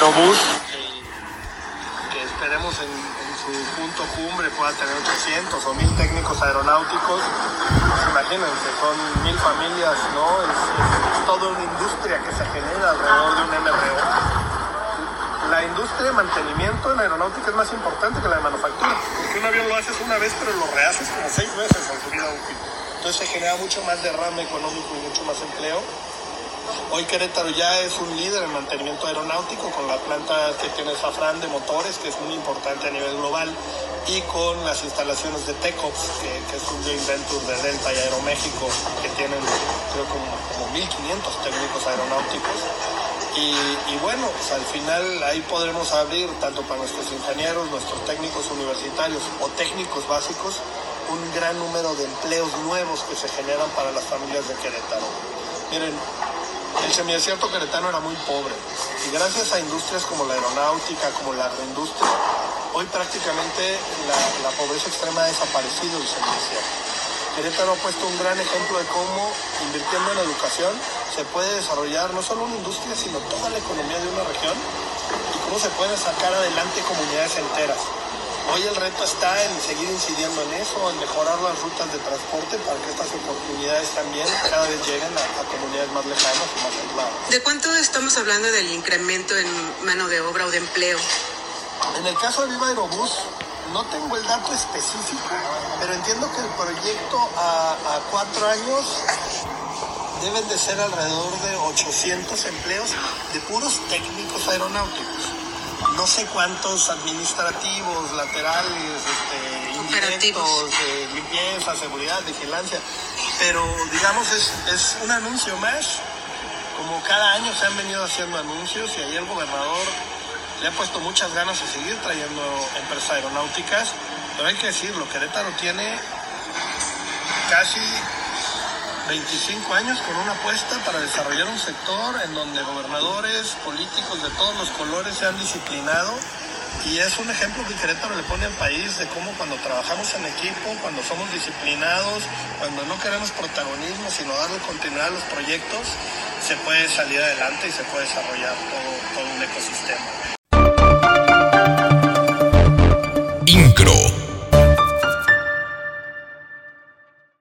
Aerobús, que esperemos en su punto cumbre pueda tener 800 o 1000 técnicos aeronáuticos. Pues imagínense, son 1000 familias, ¿no? Es toda una industria que se genera alrededor de un MRO. La industria de mantenimiento en aeronáutica es más importante que la de manufactura, porque un avión lo haces una vez, pero lo rehaces como 6 veces en su vida útil. Entonces se genera mucho más derrame económico y mucho más empleo. Hoy Querétaro ya es un líder en mantenimiento aeronáutico con la planta que tiene Safran de motores, que es muy importante a nivel global, y con las instalaciones de TECOPS, que es un joint venture de Delta y Aeroméxico, que tienen creo como 1500 técnicos aeronáuticos. Y bueno, pues al final ahí podremos abrir, tanto para nuestros ingenieros, nuestros técnicos universitarios o técnicos básicos, un gran número de empleos nuevos que se generan para las familias de Querétaro. Miren, el semidesierto queretano era muy pobre y gracias a industrias como la aeronáutica, como la agroindustria, hoy prácticamente la pobreza extrema ha desaparecido del semidesierto. Querétaro ha puesto un gran ejemplo de cómo, invirtiendo en educación, se puede desarrollar no solo una industria, sino toda la economía de una región y cómo se pueden sacar adelante comunidades enteras. Hoy el reto está en seguir incidiendo en eso, en mejorar las rutas de transporte para que estas oportunidades también cada vez lleguen a comunidades más lejanas y más aisladas. ¿De cuánto estamos hablando del incremento en mano de obra o de empleo? En el caso de Viva Aerobús, no tengo el dato específico, pero entiendo que el proyecto a 4 años deben de ser alrededor de 800 empleos de puros técnicos aeronáuticos. No sé cuántos administrativos, laterales, indirectos, limpieza, seguridad, vigilancia, pero digamos es un anuncio más. Como cada año se han venido haciendo anuncios y ahí el gobernador le ha puesto muchas ganas de seguir trayendo empresas aeronáuticas, pero hay que decirlo, Querétaro tiene casi 25 años con una apuesta para desarrollar un sector en donde gobernadores, políticos de todos los colores se han disciplinado y es un ejemplo que Querétaro le pone al país de cómo cuando trabajamos en equipo, cuando somos disciplinados, cuando no queremos protagonismo sino darle continuidad a los proyectos, se puede salir adelante y se puede desarrollar todo un ecosistema.